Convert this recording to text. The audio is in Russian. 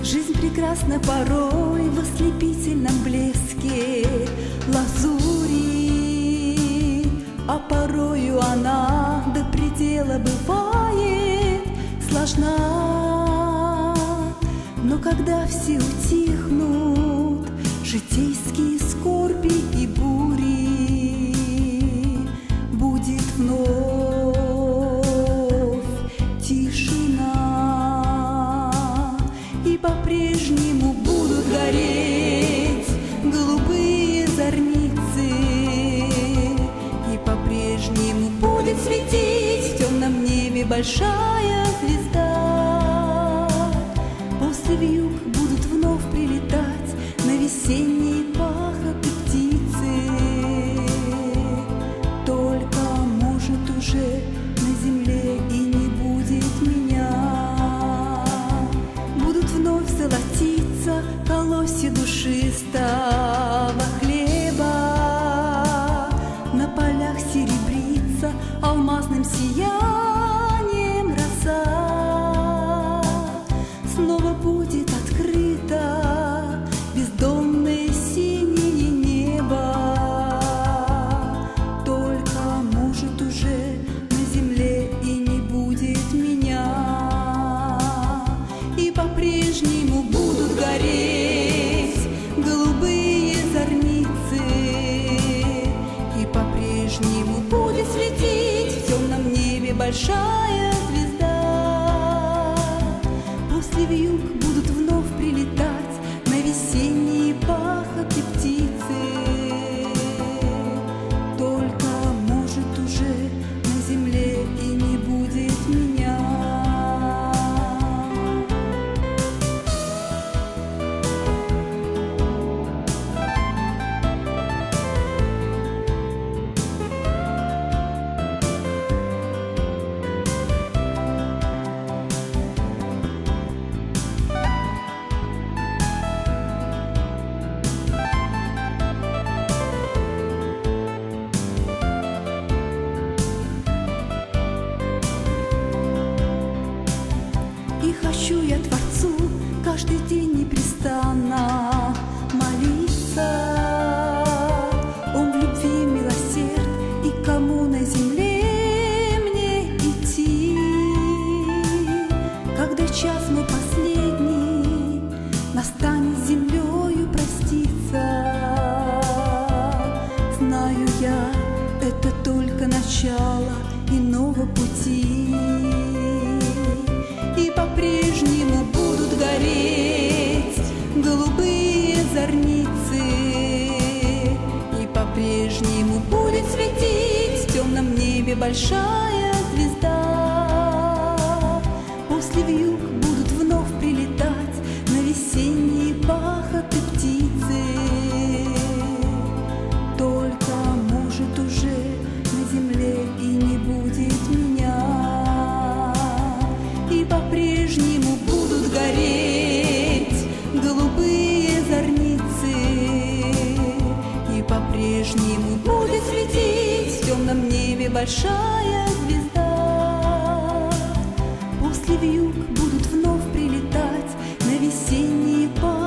Жизнь прекрасна порой в ослепительном блеске лазури, а порою она до предела бывает сложна. Но когда все утихнут житейские скорби и бури, будет вновь тишина, и по-прежнему будут гореть голубые зорницы, и по-прежнему будет светить в темном небе большая звезда. После вьюг будут вновь прилетать на весенние пахоты птицы, только, может, уже на земле и не будет меня. Будут вновь золотиться колосья душистого хлеба, на полях серебриться алмазным сиянием роса. Снова будет открыто бездонное синее небо, только, может, уже на земле и не будет меня. И по-прежнему будут гореть голубые зорницы, и по-прежнему будет светить в темном небе большая звезда. После вьюг будут вновь прилетать на весенние пахоты птицы, только, может, уже на земле и не будет меня. И хочу я Творцу каждый день непрестанно молиться. Он в любви милосерд, и кому на земле мне идти, когда час мой последний настанет с землею проститься. Знаю я, это только начало иного пути, и по-прежнему будут гореть голубые зорницы, и по-прежнему будет светить в темном небе большая звезда. После вьюг будут вновь прилетать на весенние пахоты птицы, только, может, уже на земле и не будет меня. И по-прежнему будут гореть голубые зорницы, и по-прежнему будет светить в темном небе большая звезда. После вьюг будут вновь прилетать на весенние пахоты